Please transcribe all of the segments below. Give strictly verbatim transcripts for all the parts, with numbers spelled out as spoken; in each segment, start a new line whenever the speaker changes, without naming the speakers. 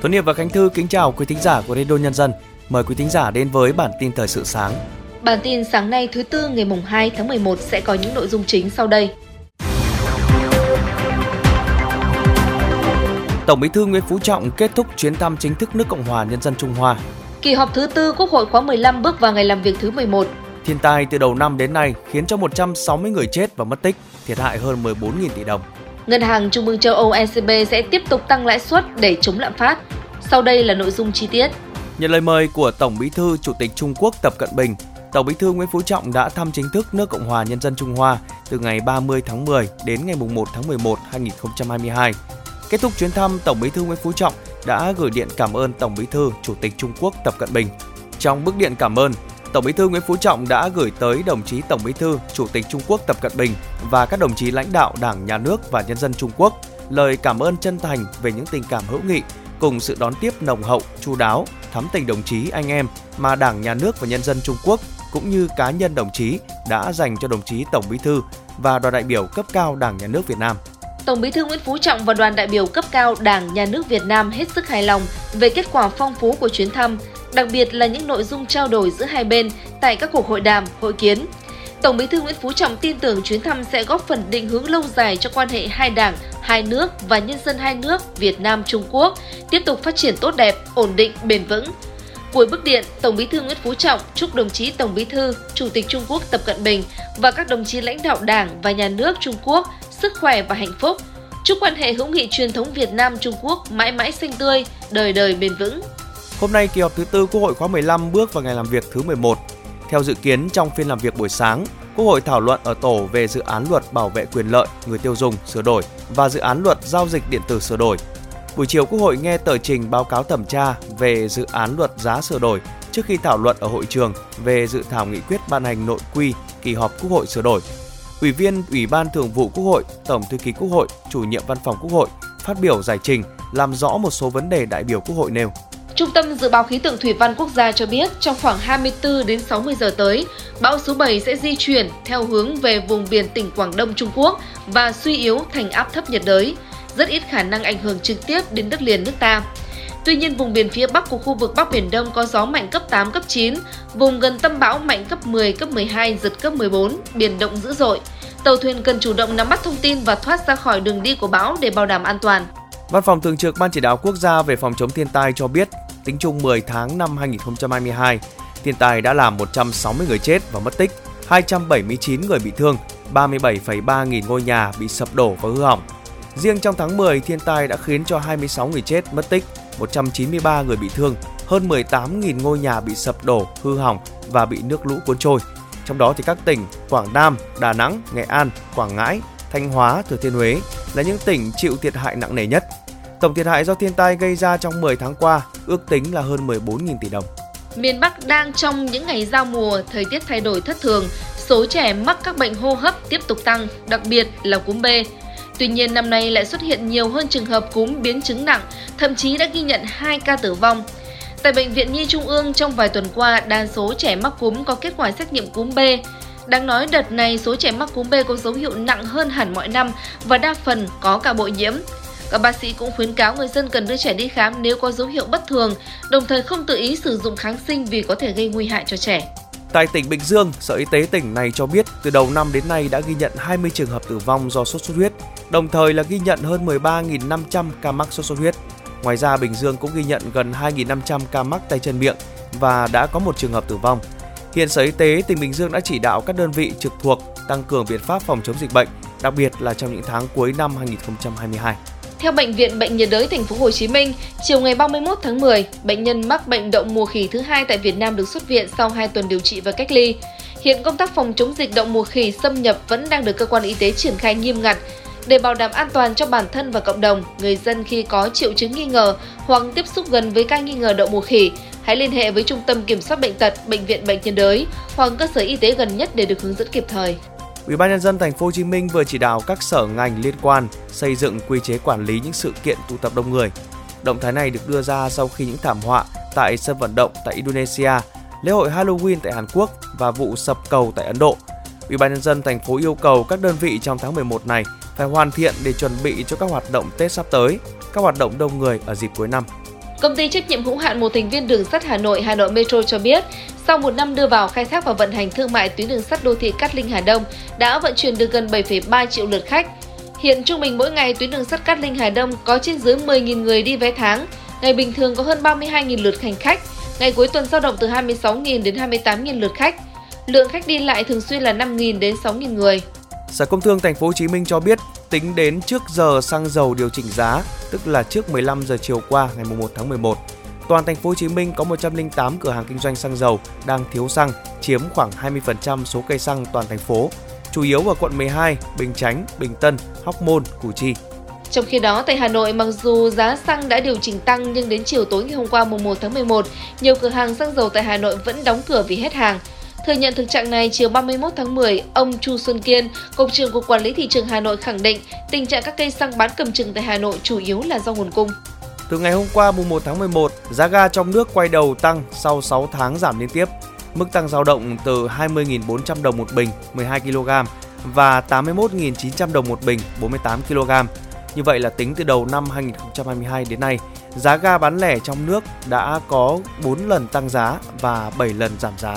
Tuấn Hiệp và Khánh Thư kính chào quý thính giả của Radio Nhân dân. Mời quý thính giả đến với bản tin thời sự sáng.
Bản tin sáng nay thứ Tư ngày hai tháng mười một sẽ có những nội dung chính sau đây.
Tổng Bí thư Nguyễn Phú Trọng kết thúc chuyến thăm chính thức nước Cộng hòa Nhân dân Trung Hoa.
Kỳ họp thứ tư Quốc hội khóa mười lăm bước vào ngày làm việc thứ mười một.
Thiên tai từ đầu năm đến nay khiến cho một trăm sáu mươi người chết và mất tích, thiệt hại hơn mười bốn nghìn tỷ đồng.
Ngân hàng Trung ương châu Âu E C B sẽ tiếp tục tăng lãi suất để chống lạm phát. Sau đây là nội dung chi tiết.
Nhận lời mời của Tổng Bí thư Chủ tịch Trung Quốc Tập Cận Bình, Tổng Bí thư Nguyễn Phú Trọng đã thăm chính thức nước Cộng hòa Nhân dân Trung Hoa từ ngày ba mươi tháng mười đến ngày một tháng mười một năm hai nghìn không trăm hai mươi hai. Kết thúc chuyến thăm, Tổng Bí thư Nguyễn Phú Trọng đã gửi điện cảm ơn Tổng Bí thư Chủ tịch Trung Quốc Tập Cận Bình. Trong bức điện cảm ơn, Tổng Bí thư Nguyễn Phú Trọng đã gửi tới đồng chí Tổng Bí thư Chủ tịch Trung Quốc Tập Cận Bình và các đồng chí lãnh đạo Đảng, Nhà nước và nhân dân Trung Quốc lời cảm ơn chân thành về những tình cảm hữu nghị cùng sự đón tiếp nồng hậu, chu đáo, thắm tình đồng chí anh em mà Đảng, Nhà nước và nhân dân Trung Quốc cũng như cá nhân đồng chí đã dành cho đồng chí Tổng Bí thư và đoàn đại biểu cấp cao Đảng, Nhà nước Việt Nam.
Tổng Bí thư Nguyễn Phú Trọng và đoàn đại biểu cấp cao Đảng, Nhà nước Việt Nam hết sức hài lòng về kết quả phong phú của chuyến thăm, đặc biệt là những nội dung trao đổi giữa hai bên tại các cuộc hội đàm, hội kiến. Tổng Bí thư Nguyễn Phú Trọng tin tưởng chuyến thăm sẽ góp phần định hướng lâu dài cho quan hệ hai đảng, hai nước và nhân dân hai nước Việt Nam Trung Quốc tiếp tục phát triển tốt đẹp, ổn định, bền vững. Cuối bức điện, Tổng Bí thư Nguyễn Phú Trọng chúc đồng chí Tổng Bí thư, Chủ tịch Trung Quốc Tập Cận Bình và các đồng chí lãnh đạo Đảng và Nhà nước Trung Quốc sức khỏe và hạnh phúc. Chúc quan hệ hữu nghị truyền thống Việt Nam Trung Quốc mãi mãi xanh tươi, đời đời bền vững.
Hôm nay kỳ họp thứ tư Quốc hội khóa mười lăm bước vào ngày làm việc thứ mười một. Theo dự kiến, trong phiên làm việc buổi sáng, Quốc hội thảo luận ở tổ về dự án luật bảo vệ quyền lợi người tiêu dùng sửa đổi và dự án luật giao dịch điện tử sửa đổi. Buổi chiều, Quốc hội nghe tờ trình báo cáo thẩm tra về dự án luật giá sửa đổi trước khi thảo luận ở hội trường về dự thảo nghị quyết ban hành nội quy kỳ họp Quốc hội sửa đổi. Ủy viên Ủy ban Thường vụ Quốc hội, Tổng thư ký Quốc hội, Chủ nhiệm Văn phòng Quốc hội phát biểu giải trình, làm rõ một số vấn đề đại biểu Quốc hội nêu.
Trung tâm Dự báo Khí tượng Thủy văn Quốc gia cho biết trong khoảng hai mươi tư đến sáu mươi giờ tới, bão số bảy sẽ di chuyển theo hướng về vùng biển tỉnh Quảng Đông Trung Quốc và suy yếu thành áp thấp nhiệt đới, rất ít khả năng ảnh hưởng trực tiếp đến đất liền nước ta. Tuy nhiên, vùng biển phía Bắc của khu vực Bắc Biển Đông có gió mạnh cấp tám, cấp chín, vùng gần tâm bão mạnh cấp mười, cấp mười hai, giật cấp mười bốn, biển động dữ dội. Tàu thuyền cần chủ động nắm bắt thông tin và thoát ra khỏi đường đi của bão để bảo đảm an toàn.
Văn phòng Thường trực Ban Chỉ đạo Quốc gia về phòng chống thiên tai cho biết, tính chung mười tháng năm hai nghìn không trăm hai mươi hai, thiên tai đã làm một trăm sáu mươi người chết và mất tích, hai trăm bảy mươi chín người bị thương, ba mươi bảy phẩy ba nghìn ngôi nhà bị sập đổ và hư hỏng. Riêng trong tháng mười, thiên tai đã khiến cho hai mươi sáu người chết, mất tích, một trăm chín mươi ba người bị thương, hơn mười tám nghìn ngôi nhà bị sập đổ, hư hỏng và bị nước lũ cuốn trôi. Trong đó thì các tỉnh Quảng Nam, Đà Nẵng, Nghệ An, Quảng Ngãi, Thanh Hóa, Thừa Thiên Huế là những tỉnh chịu thiệt hại nặng nề nhất. Tổng thiệt hại do thiên tai gây ra trong mười tháng qua ước tính là hơn mười bốn nghìn tỷ đồng.
Miền Bắc đang trong những ngày giao mùa, thời tiết thay đổi thất thường, số trẻ mắc các bệnh hô hấp tiếp tục tăng, đặc biệt là cúm B. Tuy nhiên năm nay lại xuất hiện nhiều hơn trường hợp cúm biến chứng nặng, thậm chí đã ghi nhận hai ca tử vong. Tại Bệnh viện Nhi Trung ương trong vài tuần qua, đa số trẻ mắc cúm có kết quả xét nghiệm cúm B. Đáng nói đợt này số trẻ mắc cúm B có dấu hiệu nặng hơn hẳn mọi năm và đa phần có cả bội nhiễm. Các bác sĩ cũng khuyến cáo người dân cần đưa trẻ đi khám nếu có dấu hiệu bất thường, đồng thời không tự ý sử dụng kháng sinh vì có thể gây nguy hại cho trẻ.
Tại tỉnh Bình Dương, Sở Y tế tỉnh này cho biết từ đầu năm đến nay đã ghi nhận hai mươi trường hợp tử vong do sốt xuất huyết, đồng thời là ghi nhận hơn mười ba nghìn năm trăm ca mắc sốt xuất huyết. Ngoài ra, Bình Dương cũng ghi nhận gần hai nghìn năm trăm ca mắc tay chân miệng và đã có một trường hợp tử vong. Hiện Sở Y tế tỉnh Bình Dương đã chỉ đạo các đơn vị trực thuộc tăng cường biện pháp phòng chống dịch bệnh, đặc biệt là trong những tháng cuối năm hai nghìn không trăm hai mươi hai.
Theo Bệnh viện Bệnh nhiệt đới Thành phố Hồ Chí Minh, chiều ngày ba mươi mốt tháng mười, bệnh nhân mắc bệnh đậu mùa khỉ thứ hai tại Việt Nam được xuất viện sau hai tuần điều trị và cách ly. Hiện công tác phòng chống dịch đậu mùa khỉ xâm nhập vẫn đang được cơ quan y tế triển khai nghiêm ngặt. Để bảo đảm an toàn cho bản thân và cộng đồng, người dân khi có triệu chứng nghi ngờ hoặc tiếp xúc gần với ca nghi ngờ đậu mùa khỉ, hãy liên hệ với Trung tâm Kiểm soát Bệnh tật, Bệnh viện Bệnh nhiệt đới hoặc cơ sở y tế gần nhất để được hướng dẫn kịp thời.
Ủy ban nhân dân Thành phố Hồ Chí Minh vừa chỉ đạo các sở ngành liên quan xây dựng quy chế quản lý những sự kiện tụ tập đông người. Động thái này được đưa ra sau khi những thảm họa tại sân vận động tại Indonesia, lễ hội Halloween tại Hàn Quốc và vụ sập cầu tại Ấn Độ. Ủy ban nhân dân thành phố yêu cầu các đơn vị trong tháng mười một này phải hoàn thiện để chuẩn bị cho các hoạt động Tết sắp tới, các hoạt động đông người ở dịp cuối năm.
Công ty trách nhiệm hữu hạn một thành viên đường sắt Hà Nội, Hà Nội Metro cho biết, sau một năm đưa vào khai thác và vận hành thương mại tuyến đường sắt đô thị Cát Linh Hà Đông đã vận chuyển được gần bảy phẩy ba triệu lượt khách. Hiện trung bình mỗi ngày tuyến đường sắt Cát Linh Hà Đông có trên dưới mười nghìn người đi vé tháng, ngày bình thường có hơn ba mươi hai nghìn lượt hành khách, ngày cuối tuần dao động từ hai mươi sáu nghìn đến hai mươi tám nghìn lượt khách. Lượng khách đi lại thường xuyên là năm nghìn đến sáu nghìn người.
Sở Công Thương Thành phố Hồ Chí Minh cho biết, tính đến trước giờ xăng dầu điều chỉnh giá, tức là trước mười lăm giờ chiều qua ngày mùng một tháng mười một, toàn Thành phố Hồ Chí Minh có một trăm lẻ tám cửa hàng kinh doanh xăng dầu đang thiếu xăng, chiếm khoảng hai mươi phần trăm số cây xăng toàn thành phố, chủ yếu ở quận mười hai, Bình Chánh, Bình Tân, Hóc Môn, Củ Chi.
Trong khi đó, tại Hà Nội, mặc dù giá xăng đã điều chỉnh tăng nhưng đến chiều tối ngày hôm qua mùng một tháng mười một, nhiều cửa hàng xăng dầu tại Hà Nội vẫn đóng cửa vì hết hàng. Thừa nhận thực trạng này, chiều ba mươi mốt tháng mười, ông Chu Xuân Kiên, Cục trưởng Cục Quản lý Thị trường Hà Nội khẳng định tình trạng các cây xăng bán cầm chừng tại Hà Nội chủ yếu là do nguồn cung.
Từ ngày hôm qua mùng một tháng mười một, giá ga trong nước quay đầu tăng sau sáu tháng giảm liên tiếp. Mức tăng dao động từ hai mươi nghìn bốn trăm đồng một bình mười hai ki lô gam và tám mươi mốt nghìn chín trăm đồng một bình bốn mươi tám ki lô gam. Như vậy là tính từ đầu năm hai nghìn không trăm hai mươi hai đến nay, giá ga bán lẻ trong nước đã có bốn lần tăng giá và bảy lần giảm giá.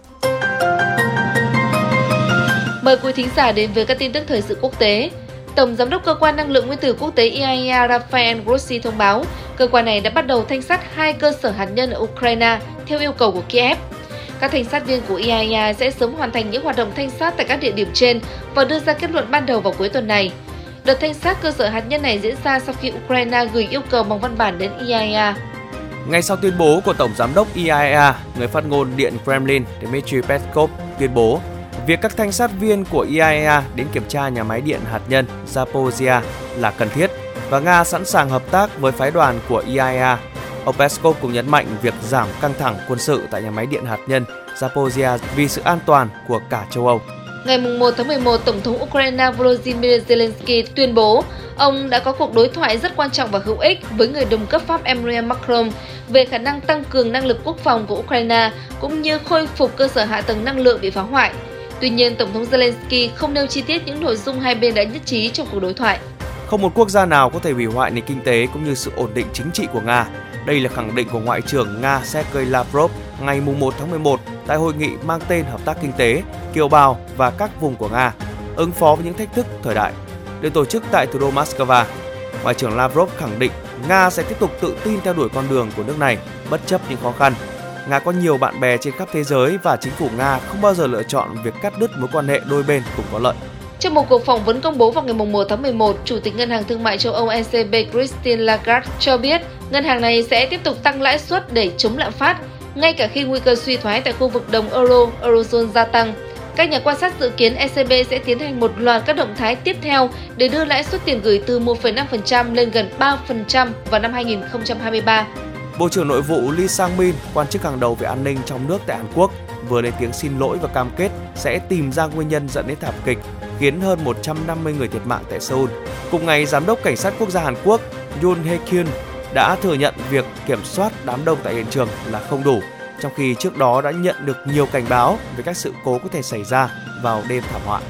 Mời quý thính giả đến với các tin tức thời sự quốc tế. Tổng Giám đốc Cơ quan Năng lượng Nguyên tử Quốc tế i a e a Rafael Grossi thông báo, cơ quan này đã bắt đầu thanh sát hai cơ sở hạt nhân ở Ukraine theo yêu cầu của Kiev. Các thanh sát viên của i a e a sẽ sớm hoàn thành những hoạt động thanh sát tại các địa điểm trên và đưa ra kết luận ban đầu vào cuối tuần này. Đợt thanh sát cơ sở hạt nhân này diễn ra sau khi Ukraine gửi yêu cầu bằng văn bản đến i a e a.
Ngay sau tuyên bố của Tổng Giám đốc i a e a, người phát ngôn Điện Kremlin Dmitry Peskov tuyên bố việc các thanh sát viên của i a e a đến kiểm tra nhà máy điện hạt nhân Zaporizhzhia là cần thiết và Nga sẵn sàng hợp tác với phái đoàn của i a e a. Ông Peskov cũng nhấn mạnh việc giảm căng thẳng quân sự tại nhà máy điện hạt nhân Zaporizhzhia vì sự an toàn của cả châu Âu.
Ngày một tháng mười một, Tổng thống Ukraine Volodymyr Zelensky tuyên bố ông đã có cuộc đối thoại rất quan trọng và hữu ích với người đồng cấp Pháp Emmanuel Macron về khả năng tăng cường năng lực quốc phòng của Ukraine cũng như khôi phục cơ sở hạ tầng năng lượng bị phá hoại. Tuy nhiên, Tổng thống Zelensky không nêu chi tiết những nội dung hai bên đã nhất trí trong cuộc đối thoại.
Không một quốc gia nào có thể hủy hoại nền kinh tế cũng như sự ổn định chính trị của Nga. Đây là khẳng định của Ngoại trưởng Nga Sergei Lavrov ngày một tháng mười một tại hội nghị mang tên Hợp tác Kinh tế, Kiều bào và các vùng của Nga, ứng phó với những thách thức thời đại, được tổ chức tại thủ đô Moscow. Ngoại trưởng Lavrov khẳng định Nga sẽ tiếp tục tự tin theo đuổi con đường của nước này bất chấp những khó khăn. Nga có nhiều bạn bè trên khắp thế giới và chính phủ Nga không bao giờ lựa chọn việc cắt đứt mối quan hệ đôi bên cùng có lợi.
Trong một cuộc phỏng vấn công bố vào ngày một tháng mười một, Chủ tịch Ngân hàng Thương mại châu Âu e xê bê Christine Lagarde cho biết ngân hàng này sẽ tiếp tục tăng lãi suất để chống lạm phát, ngay cả khi nguy cơ suy thoái tại khu vực đồng euro, Eurozone gia tăng. Các nhà quan sát dự kiến e xê bê sẽ tiến hành một loạt các động thái tiếp theo để đưa lãi suất tiền gửi từ một phẩy năm phần trăm lên gần ba phần trăm vào năm hai nghìn không trăm hai mươi ba.
Bộ trưởng Nội vụ Lee Sang-min, quan chức hàng đầu về an ninh trong nước tại Hàn Quốc, vừa lên tiếng xin lỗi và cam kết sẽ tìm ra nguyên nhân dẫn đến thảm kịch khiến hơn một trăm năm mươi người thiệt mạng tại Seoul. Cùng ngày, Giám đốc Cảnh sát Quốc gia Hàn Quốc Yoon Hae-kyun đã thừa nhận việc kiểm soát đám đông tại hiện trường là không đủ, trong khi trước đó đã nhận được nhiều cảnh báo về các sự cố có thể xảy ra vào đêm thảm họa.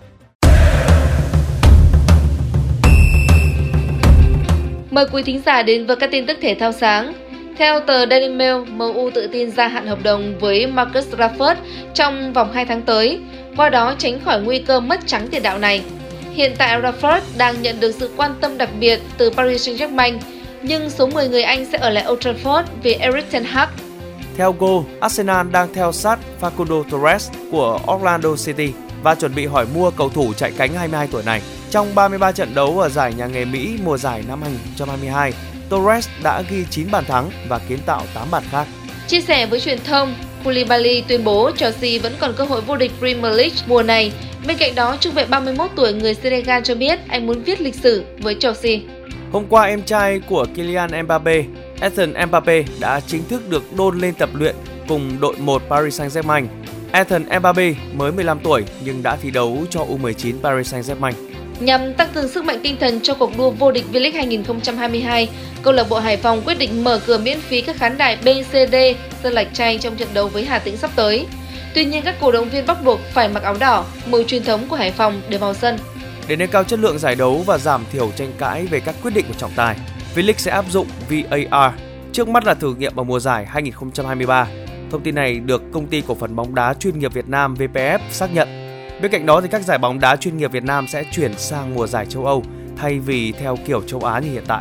Mời quý thính giả đến với các tin tức thể thao sáng. Theo tờ Daily Mail, em u tự tin gia hạn hợp đồng với Marcus Rashford trong vòng hai tháng tới, qua đó tránh khỏi nguy cơ mất trắng tiền đạo này. Hiện tại Rashford đang nhận được sự quan tâm đặc biệt từ Paris Saint-Germain, nhưng số mười người Anh sẽ ở lại Old Trafford vì Erik ten Hag.
Theo Goal, Arsenal đang theo sát Facundo Torres của Orlando City và chuẩn bị hỏi mua cầu thủ chạy cánh hai mươi hai tuổi này. Trong ba mươi ba trận đấu ở giải nhà nghề Mỹ mùa giải năm hai nghìn không trăm hai mươi hai, Torres đã ghi chín bàn thắng và kiến tạo tám bàn khác.
Chia sẻ với truyền thông, Koulibaly tuyên bố Chelsea vẫn còn cơ hội vô địch Premier League mùa này. Bên cạnh đó, trung vệ ba mươi mốt tuổi người Senegal cho biết anh muốn viết lịch sử với Chelsea.
Hôm qua, em trai của Kylian Mbappe, Ethan Mbappe đã chính thức được đôn lên tập luyện cùng đội một Paris Saint-Germain. Ethan Mbappe mới mười lăm tuổi nhưng đã thi đấu cho U mười chín Paris Saint-Germain.
Nhằm tăng cường sức mạnh tinh thần cho cuộc đua vô địch V-League hai nghìn không trăm hai mươi hai, câu lạc bộ Hải Phòng quyết định mở cửa miễn phí các khán đài B, C, D, Sơn Lạch Tray trong trận đấu với Hà Tĩnh sắp tới. Tuy nhiên, các cổ động viên bắt buộc phải mặc áo đỏ, màu truyền thống của Hải Phòng để vào sân.
Để nâng cao chất lượng giải đấu và giảm thiểu tranh cãi về các quyết định của trọng tài, V-League sẽ áp dụng V A R trước mắt là thử nghiệm ở mùa giải hai không hai ba. Thông tin này được Công ty Cổ phần bóng đá chuyên nghiệp Việt Nam vê pê ép xác nhận. Bên cạnh đó thì các giải bóng đá chuyên nghiệp Việt Nam sẽ chuyển sang mùa giải châu Âu thay vì theo kiểu châu Á như hiện tại.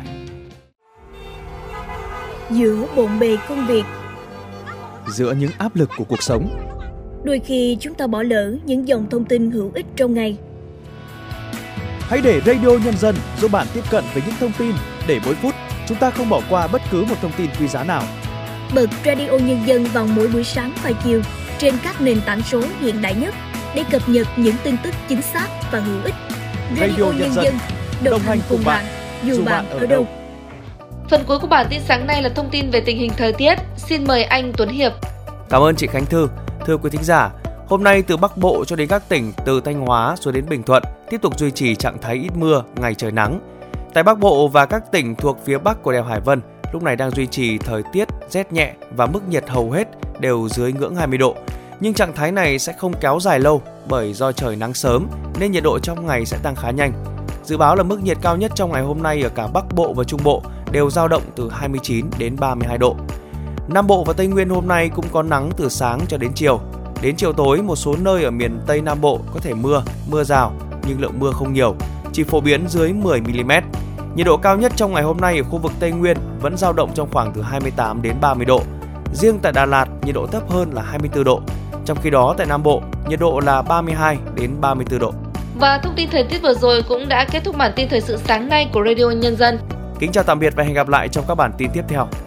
Giữa bộn bề công việc,
giữa những áp lực của cuộc sống,
đôi khi chúng ta bỏ lỡ những dòng thông tin hữu ích trong ngày.
Hãy để Radio Nhân dân giúp bạn tiếp cận với những thông tin để mỗi phút chúng ta không bỏ qua bất cứ một thông tin quý giá nào.
Bật Radio Nhân dân vào mỗi buổi sáng và chiều trên các nền tảng số hiện đại nhất để cập nhật những tin tức chính xác và hữu ích. Radio, Radio Nhân dân đồng, đồng hành cùng bạn, dù bạn ở đâu.
Phần cuối của bản tin sáng nay là thông tin về tình hình thời tiết. Xin mời anh Tuấn Hiệp.
Cảm ơn chị Khánh Thư. Thưa quý thính giả, hôm nay từ Bắc Bộ cho đến các tỉnh từ Thanh Hóa xuống đến Bình Thuận tiếp tục duy trì trạng thái ít mưa, ngày trời nắng. Tại Bắc Bộ và các tỉnh thuộc phía Bắc của đèo Hải Vân lúc này đang duy trì thời tiết rét nhẹ và mức nhiệt hầu hết đều dưới ngưỡng hai mươi độ. Nhưng trạng thái này sẽ không kéo dài lâu bởi do trời nắng sớm nên nhiệt độ trong ngày sẽ tăng khá nhanh. Dự báo là mức nhiệt cao nhất trong ngày hôm nay ở cả Bắc Bộ và Trung Bộ đều dao động từ hai mươi chín đến ba mươi hai độ. Nam Bộ và Tây Nguyên hôm nay cũng có nắng từ sáng cho đến chiều. Đến chiều tối, một số nơi ở miền Tây Nam Bộ có thể mưa, mưa rào, nhưng lượng mưa không nhiều, chỉ phổ biến dưới mười mi-li-mét. Nhiệt độ cao nhất trong ngày hôm nay ở khu vực Tây Nguyên vẫn dao động trong khoảng từ hai mươi tám đến ba mươi độ. Riêng tại Đà Lạt, nhiệt độ thấp hơn là hai mươi tư độ. Trong khi đó, tại Nam Bộ, nhiệt độ là ba mươi hai đến ba mươi tư độ.
Và thông tin thời tiết vừa rồi cũng đã kết thúc bản tin thời sự sáng nay của Radio Nhân dân.
Kính chào tạm biệt và hẹn gặp lại trong các bản tin tiếp theo.